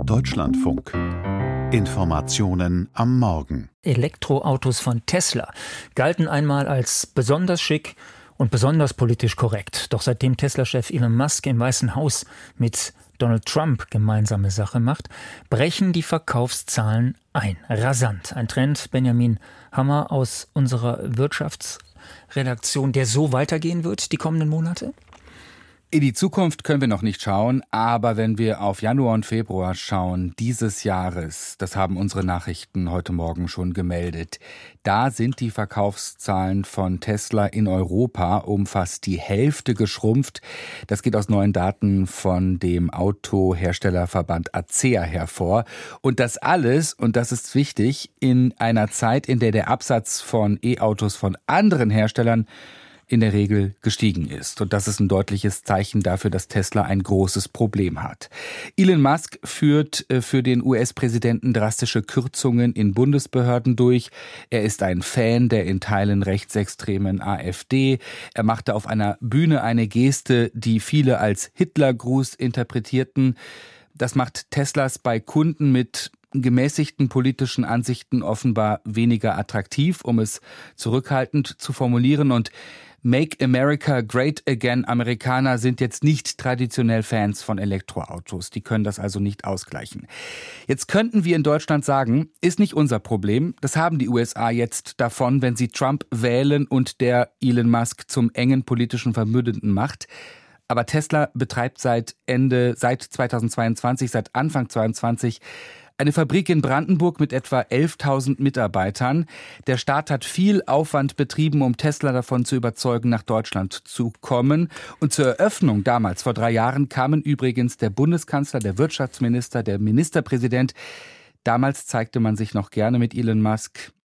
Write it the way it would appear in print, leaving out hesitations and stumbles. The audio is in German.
Deutschlandfunk. Informationen am Morgen. Elektroautos von Tesla galten einmal als besonders schick und besonders politisch korrekt. Doch seitdem Tesla-Chef Elon Musk im Weißen Haus mit Donald Trump gemeinsame Sache macht, brechen die Verkaufszahlen ein. Rasant. Ein Trend, Benjamin Hammer aus unserer Wirtschaftsredaktion, der so weitergehen wird die kommenden Monate? In die Zukunft können wir noch nicht schauen, aber wenn wir auf Januar und Februar schauen dieses Jahres, das haben unsere Nachrichten heute Morgen schon gemeldet, da sind die Verkaufszahlen von Tesla in Europa um fast die Hälfte geschrumpft. Das geht aus neuen Daten von dem Autoherstellerverband ACEA hervor. Und das alles, und das ist wichtig, in einer Zeit, in der der Absatz von E-Autos von anderen Herstellern in der Regel gestiegen ist. Und das ist ein deutliches Zeichen dafür, dass Tesla ein großes Problem hat. Elon Musk führt für den US-Präsidenten drastische Kürzungen in Bundesbehörden durch. Er ist ein Fan der in Teilen rechtsextremen AfD. Er machte auf einer Bühne eine Geste, die viele als Hitlergruß interpretierten. Das macht Teslas bei Kunden mit gemäßigten politischen Ansichten offenbar weniger attraktiv, um es zurückhaltend zu formulieren. Und Make America Great Again Amerikaner sind jetzt nicht traditionell Fans von Elektroautos. Die können das also nicht ausgleichen. Jetzt könnten wir in Deutschland sagen, ist nicht unser Problem. Das haben die USA jetzt davon, wenn sie Trump wählen und der Elon Musk zum engen politischen Verbündeten macht. Aber Tesla betreibt seit Anfang 2022 eine Fabrik in Brandenburg mit etwa 11.000 Mitarbeitern. Der Staat hat viel Aufwand betrieben, um Tesla davon zu überzeugen, nach Deutschland zu kommen. Und zur Eröffnung damals, vor 3 Jahren, kamen übrigens der Bundeskanzler, der Wirtschaftsminister, der Ministerpräsident. Damals zeigte man sich noch gerne mit Elon Musk.